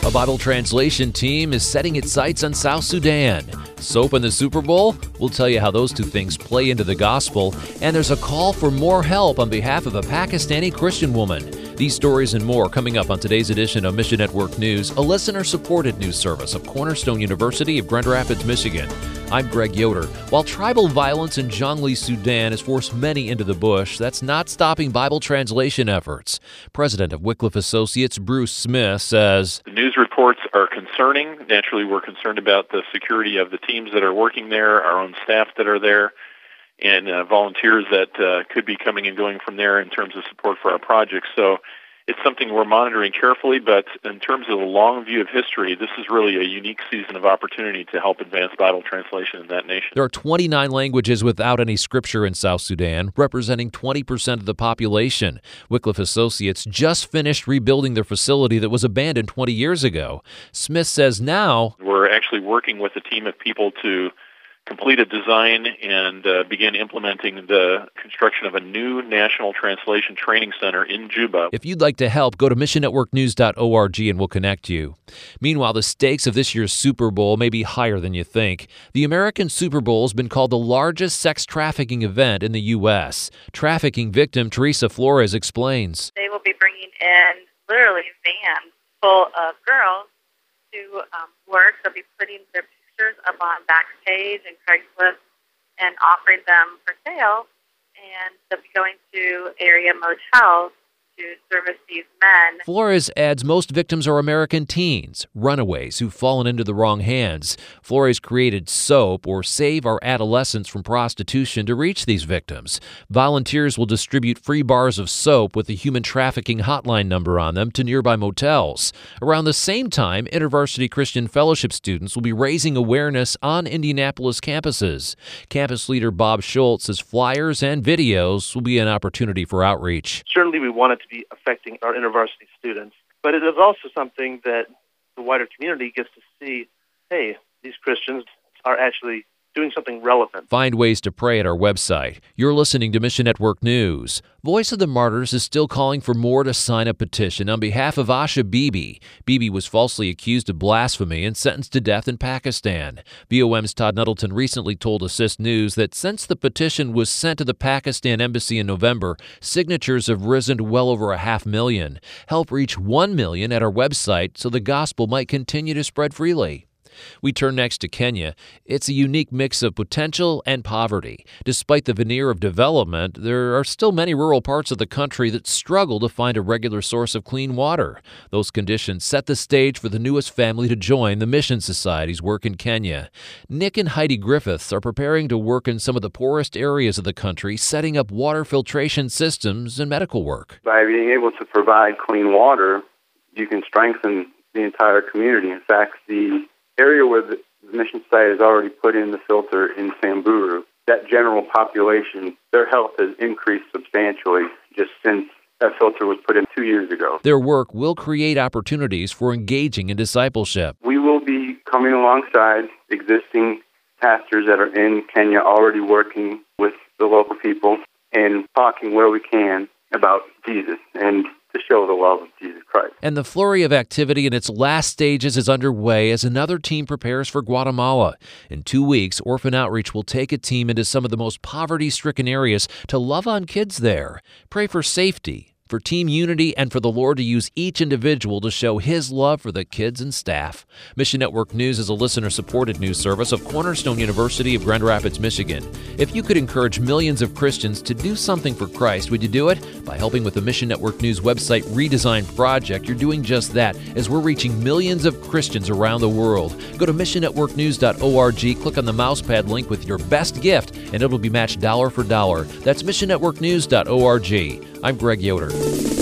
A Bible translation team is setting its sights on South Sudan. Soap and the Super Bowl? We'll tell you how those two things play into the gospel. And there's a call for more help on behalf of a Pakistani Christian woman. These stories and more coming up on today's edition of Mission Network News, a listener-supported news service of Cornerstone University of Grand Rapids, Michigan. I'm Greg Yoder. While tribal violence in Jonglei, Sudan has forced many into the bush, that's not stopping Bible translation efforts. President of Wycliffe Associates, Bruce Smith, says, The news reports are concerning. Naturally, we're concerned about the security of the teams that are working there, our own staff that are there, and volunteers that could be coming and going from there in terms of support for our projects. So it's something we're monitoring carefully, but in terms of the long view of history, this is really a unique season of opportunity to help advance Bible translation in that nation. There are 29 languages without any scripture in South Sudan, representing 20% of the population. Wycliffe Associates just finished rebuilding their facility that was abandoned 20 years ago. Smith says now, we're actually working with a team of people to complete a design and begin implementing the construction of a new national translation training center in Juba. If you'd like to help, go to missionnetworknews.org and we'll connect you. Meanwhile, the stakes of this year's Super Bowl may be higher than you think. The American Super Bowl has been called the largest sex trafficking event in the U.S. Trafficking victim Teresa Flores explains. They will be bringing in literally vans full of girls to work. They'll be putting their up on Backstage and Craigslist and offering them for sale, and they'll be going to area motels to service these men. Flores adds most victims are American teens, runaways who've fallen into the wrong hands. Flores created SOAP, or Save Our Adolescents from Prostitution, to reach these victims. Volunteers will distribute free bars of soap with the human trafficking hotline number on them to nearby motels. Around the same time, InterVarsity Christian Fellowship students will be raising awareness on Indianapolis campuses. Campus leader Bob Schultz says flyers and videos will be an opportunity for outreach. Certainly we want it to be affecting our InterVarsity students, but it is also something that the wider community gets to see, hey, these Christians are actually doing something relevant. Find ways to pray at our website. You're listening to Mission Network News. Voice of the Martyrs is still calling for more to sign a petition on behalf of Asha Bibi. Bibi was falsely accused of blasphemy and sentenced to death in Pakistan. VOM's Todd Nuttleton recently told Assist News that since the petition was sent to the Pakistan embassy in November, signatures have risen to well over 500,000. Help reach 1 million at our website so the gospel might continue to spread freely. We turn next to Kenya. It's a unique mix of potential and poverty. Despite the veneer of development, there are still many rural parts of the country that struggle to find a regular source of clean water. Those conditions set the stage for the newest family to join the Mission Society's work in Kenya. Nick and Heidi Griffiths are preparing to work in some of the poorest areas of the country, setting up water filtration systems and medical work. By being able to provide clean water, you can strengthen the entire community. In fact, the area where the Mission Society has already put in the filter in Samburu, that general population, their health has increased substantially just since that filter was put in 2 years ago. Their work will create opportunities for engaging in discipleship. We will be coming alongside existing pastors that are in Kenya already working with the local people and talking where we can about Jesus and to show the love of Jesus Christ. And the flurry of activity in its last stages is underway as another team prepares for Guatemala. In 2 weeks, Orphan Outreach will take a team into some of the most poverty-stricken areas to love on kids there. Pray for safety, for team unity, and for the Lord to use each individual to show His love for the kids and staff. Mission Network News is a listener-supported news service of Cornerstone University of Grand Rapids, Michigan. If you could encourage millions of Christians to do something for Christ, would you do it? By helping with the Mission Network News website redesign project, you're doing just that as we're reaching millions of Christians around the world. Go to missionnetworknews.org, click on the mousepad link with your best gift, and it'll be matched dollar for dollar. That's missionnetworknews.org. I'm Greg Yoder.